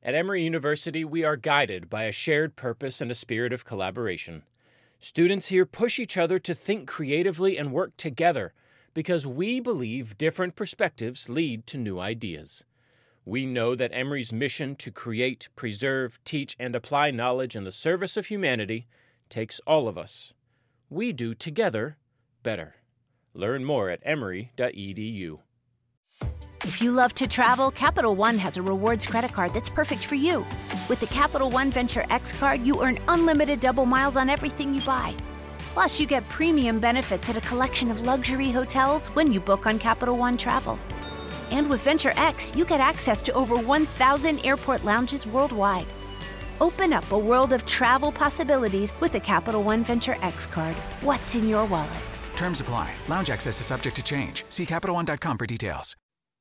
At Emory University, we are guided by a shared purpose and a spirit of collaboration. Students here push each other to think creatively and work together because we believe different perspectives lead to new ideas. We know that Emory's mission to create, preserve, teach, and apply knowledge in the service of humanity takes all of us. We do together better. Learn more at emory.edu. If you love to travel, Capital One has a rewards credit card that's perfect for you. With the Capital One Venture X card, you earn unlimited double miles on everything you buy. Plus, you get premium benefits at a collection of luxury hotels when you book on Capital One Travel. And with Venture X, you get access to over 1,000 airport lounges worldwide. Open up a world of travel possibilities with the Capital One Venture X card. What's in your wallet? Terms apply. Lounge access is subject to change. See CapitalOne.com for details.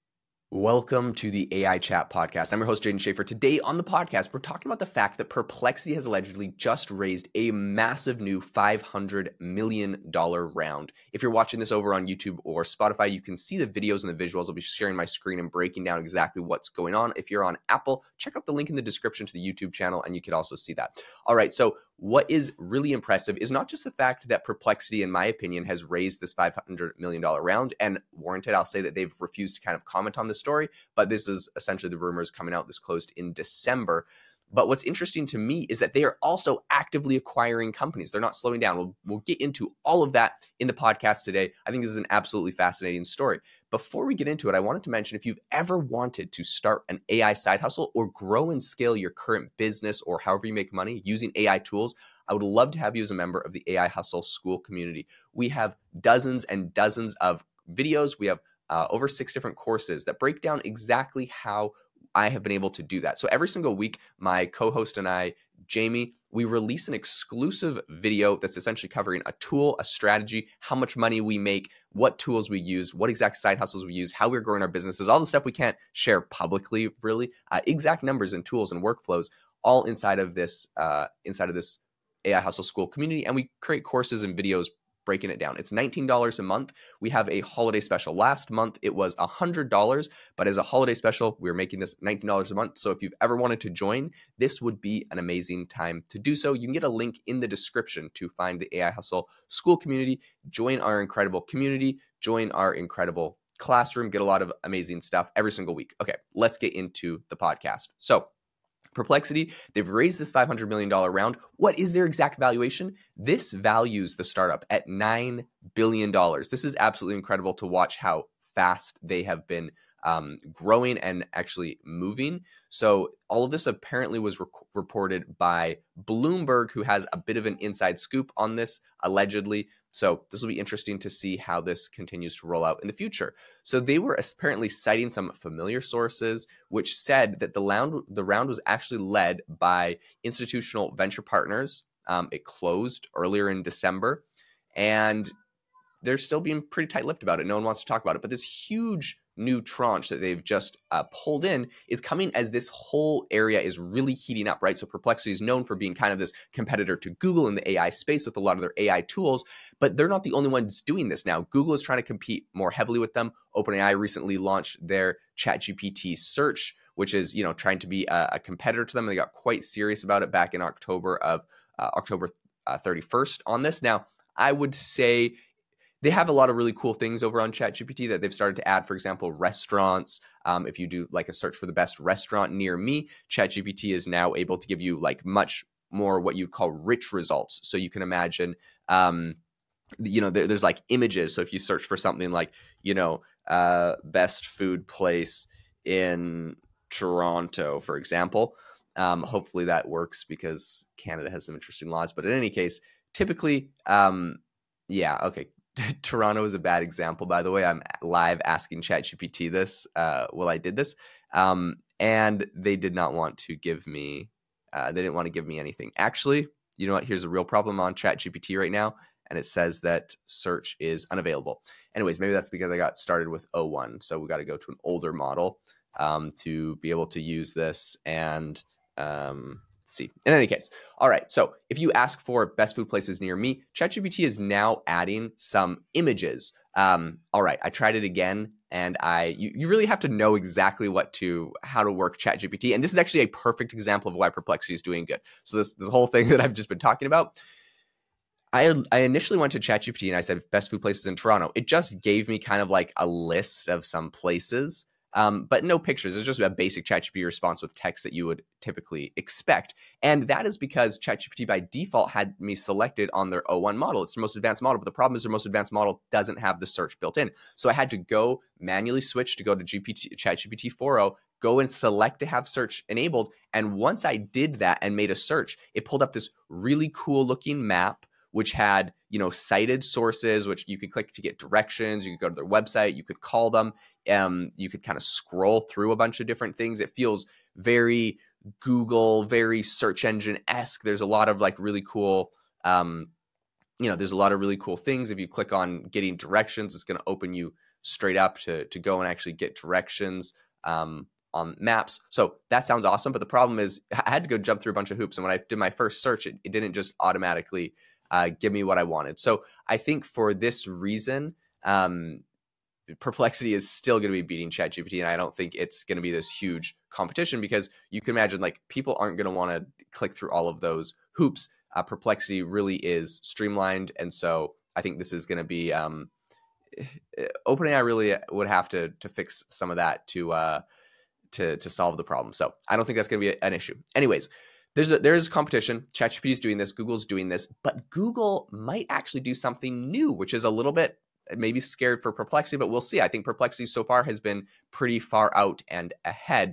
Welcome to the AI Chat Podcast. I'm your host, Jaden Schaefer. Today on the podcast, we're talking about the fact that Perplexity has allegedly just raised a massive new $500 million round. If you're watching this over on YouTube or Spotify, you can see the videos and the visuals. I'll be sharing my screen and breaking down exactly what's going on. If you're on Apple, check out the link in the description to the YouTube channel, and you can also see that. All right, so what is really impressive is not just the fact that Perplexity, in my opinion, has raised this $500 million round, and warranted, I'll say that they've refused to kind of comment on this story, but this is essentially the rumors coming out. This closed in December. But what's interesting to me is that they are also actively acquiring companies. They're not slowing down. We'll get into all of that in the podcast today. I think this is an absolutely fascinating story. Before we get into it, I wanted to mention if you've ever wanted to start an AI side hustle or grow and scale your current business or however you make money using AI tools, I would love to have you as a member of the AI Hustle School community. We have dozens and dozens of videos. We have over 6 different courses that break down exactly how I have been able to do that. So every single week, my co-host and I, Jamie, we release an exclusive video that's essentially covering a tool, a strategy, how much money we make, what tools we use, what exact side hustles we use, how we're growing our businesses, all the stuff we can't share publicly, really, exact numbers and tools and workflows, all inside of this AI Hustle School community. And we create courses and videos breaking it down. It's $19 a month. We have a holiday special. Last month, it was $100, but as a holiday special, we're making this $19 a month. So if you've ever wanted to join, this would be an amazing time to do so. You can get a link in the description to find the AI Hustle School community, join our incredible community, join our incredible classroom, get a lot of amazing stuff every single week. Okay, let's get into the podcast. So Perplexity, they've raised this $500 million round. What is their exact valuation? This values the startup at $9 billion. This is absolutely incredible to watch how fast they have been growing and actually moving. So all of this apparently was reported by Bloomberg, who has a bit of an inside scoop on this, allegedly. So this will be interesting to see how this continues to roll out in the future. So they were apparently citing some familiar sources, which said that the round was actually led by institutional venture partners. It closed earlier in December, and they're still being pretty tight-lipped about it. No one wants to talk about it. But this huge new tranche that they've just pulled in is coming as this whole area is really heating up, right? So Perplexity is known for being kind of this competitor to Google in the AI space with a lot of their AI tools, but they're not the only ones doing this now. Google is trying to compete more heavily with them. OpenAI recently launched their ChatGPT search, which is, trying to be a competitor to them. They got quite serious about it back in October 31st on this. Now, I would say they have a lot of really cool things over on ChatGPT that they've started to add. For example, restaurants. If you do like a search for the best restaurant near me, ChatGPT is now able to give you like much more what you call rich results. So you can imagine, there's like images. So if you search for something like, best food place in Toronto, for example, hopefully that works because Canada has some interesting laws. But in any case, typically, Toronto is a bad example, by the way. I'm live asking ChatGPT this while I did this, and they did not want to give me. They didn't want to give me anything. Actually, you know what? Here's a real problem on ChatGPT right now, and it says that search is unavailable. Anyways, maybe that's because I got started with O1, so we got to go to an older model to be able to use this and see. In any case, all right. So if you ask for best food places near me, ChatGPT is now adding some images. All right, I tried it again. And you really have to know exactly how to work ChatGPT. And this is actually a perfect example of why Perplexity is doing good. So this whole thing that I've just been talking about, I initially went to ChatGPT and I said best food places in Toronto. It just gave me kind of like a list of some places, but no pictures. It's just a basic ChatGPT response with text that you would typically expect. And that is because ChatGPT by default had me selected on their O1 model. It's the most advanced model, but the problem is their most advanced model doesn't have the search built in. So I had to go manually switch to go to ChatGPT 4.0, go and select to have search enabled. And once I did that and made a search, it pulled up this really cool looking map, which had, cited sources, which you could click to get directions. You could go to their website. You could call them. You could kind of scroll through a bunch of different things. It feels very Google, very search engine-esque. There's a lot of like really cool, there's a lot of really cool things. If you click on getting directions, it's going to open you straight up to go and actually get directions on maps. So that sounds awesome. But the problem is I had to go jump through a bunch of hoops. And when I did my first search, it didn't just automatically give me what I wanted. So I think for this reason, Perplexity is still going to be beating ChatGPT, and I don't think it's going to be this huge competition because you can imagine like people aren't going to want to click through all of those hoops. Perplexity really is streamlined, and so I think this is going to be OpenAI really would have to fix some of that to solve the problem. So I don't think that's going to be an issue. Anyways. There's competition. ChatGPT is doing this. Google's doing this. But Google might actually do something new, which is a little bit maybe scared for Perplexity, but we'll see. I think Perplexity so far has been pretty far out and ahead.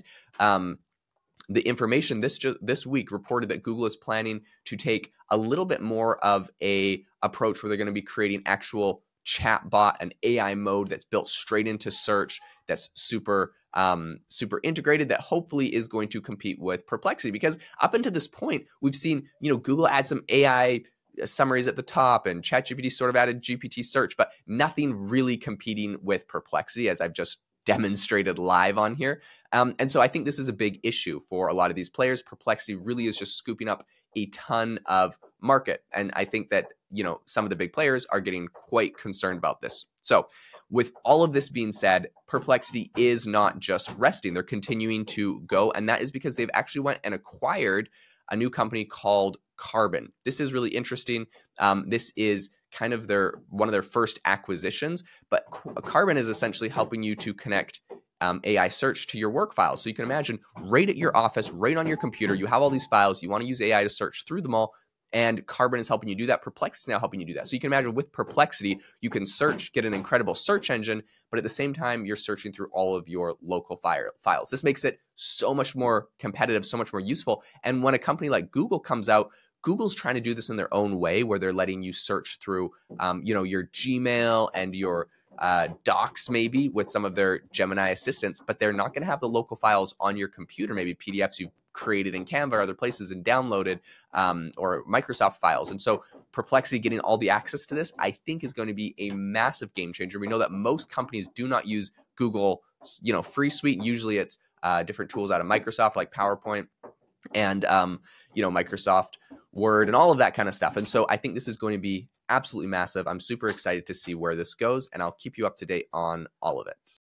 The information this week reported that Google is planning to take a little bit more of a approach where they're going to be creating actual chatbot, an AI mode that's built straight into search, that's super integrated, that hopefully is going to compete with Perplexity. Because up until this point, we've seen, Google add some AI summaries at the top and ChatGPT sort of added GPT search, but nothing really competing with Perplexity, as I've just demonstrated live on here. And so I think this is a big issue for a lot of these players. Perplexity really is just scooping up a ton of market. And I think that, some of the big players are getting quite concerned about this. So with all of this being said, Perplexity is not just resting. They're continuing to go. And that is because they've actually went and acquired a new company called Carbon. This is really interesting. This is kind of one of their first acquisitions, but Carbon is essentially helping you to connect AI search to your work files. So you can imagine right at your office, right on your computer, you have all these files, you want to use AI to search through them all, and Carbon is helping you do that. Perplexity is now helping you do that. So you can imagine with Perplexity, you can search, get an incredible search engine, but at the same time, you're searching through all of your local files. This makes it so much more competitive, so much more useful. And when a company like Google comes out, Google's trying to do this in their own way, where they're letting you search through, your Gmail and your docs, maybe with some of their Gemini assistants, but they're not going to have the local files on your computer, maybe PDFs you've created in Canva or other places and downloaded, or Microsoft files. And so Perplexity getting all the access to this, I think, is going to be a massive game changer. We know that most companies do not use Google, free suite. Usually it's different tools out of Microsoft like PowerPoint and, Microsoft Word and all of that kind of stuff. And so I think this is going to be absolutely massive. I'm super excited to see where this goes, and I'll keep you up to date on all of it.